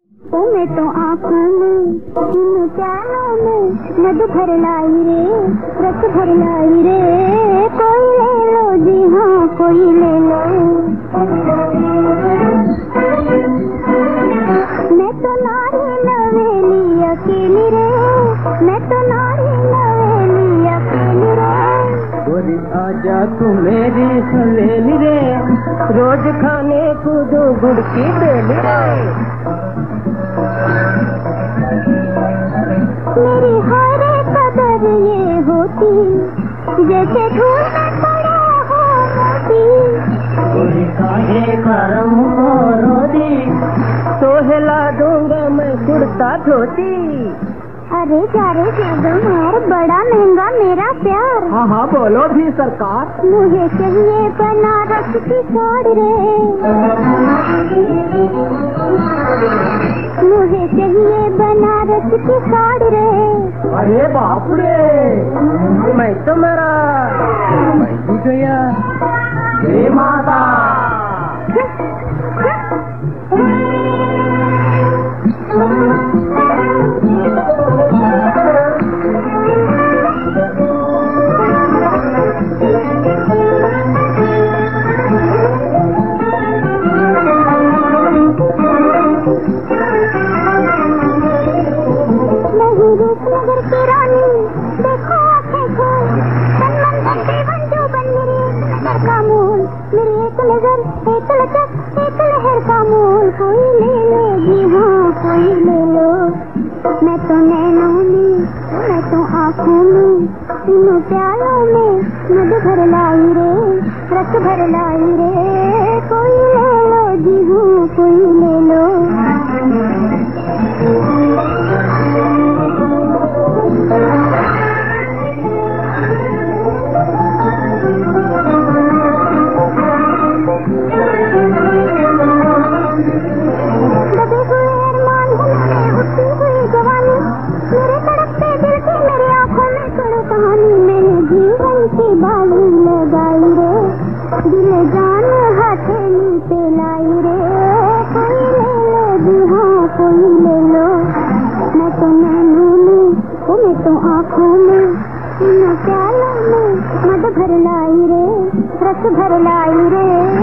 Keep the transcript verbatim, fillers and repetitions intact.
मैं तो आँखों में इन प्यालों में मधु भर लाई रे, रस भर लाई रे, कोई ले लो जी हाँ कोई ले लो। मैं तो नारी नवेली अकेली रे, मैं तो नारी नवेली अकेली रे। गोरी आजा तू मेरी सहेली रे, रोज खाने को दो गुड़ की बेली रे। मेरी हर कदर ये होती जैसे धूल में पड़ा हो मोती। गोरी काहे करम को रोदी, तो हिला दूंगा मैं कुर्ता धोती। अरे जारे जगमार बड़ा महंगा मेरा प्यार। हाँ हाँ बोलो भी सरकार। मुझे चाहिए बनारस की साड़ी रे, मुझे चाहिए बनारस की साड़ी रे। अरे बाप रे, मैं तो मेरा मैं भी गया। हे माता रूपनगर की रानी देखो आँखें खोल, तन मन धन जीवन जो बन मेरे नजर का मूल। मेरी एक नजर एक लचक एक लहर का मूल। कोई ले लो जी हाँ कोई ले लो। मैं तो नैनों में मैं तो आँखों में तीनों प्यालों में मधु भर लाई रे, रस भर लाई रे, कोई ले लो जी हाँ कोई ले लो। दबे हुए अरमान बनाने उठती हुई जवानी, मेरे तड़पते दिल की मेरी आँखों में चढ़े कहानी। मैंने जीवन की बाली लगाई रे, दिल जान हथेली पे लाई रे, कोई ले लो जी हाँ कोई ले लो। मैं तो नैनों में मैं तो आँखों में इन प्यालों में मध भर लाई रे, रस भर लाई रे।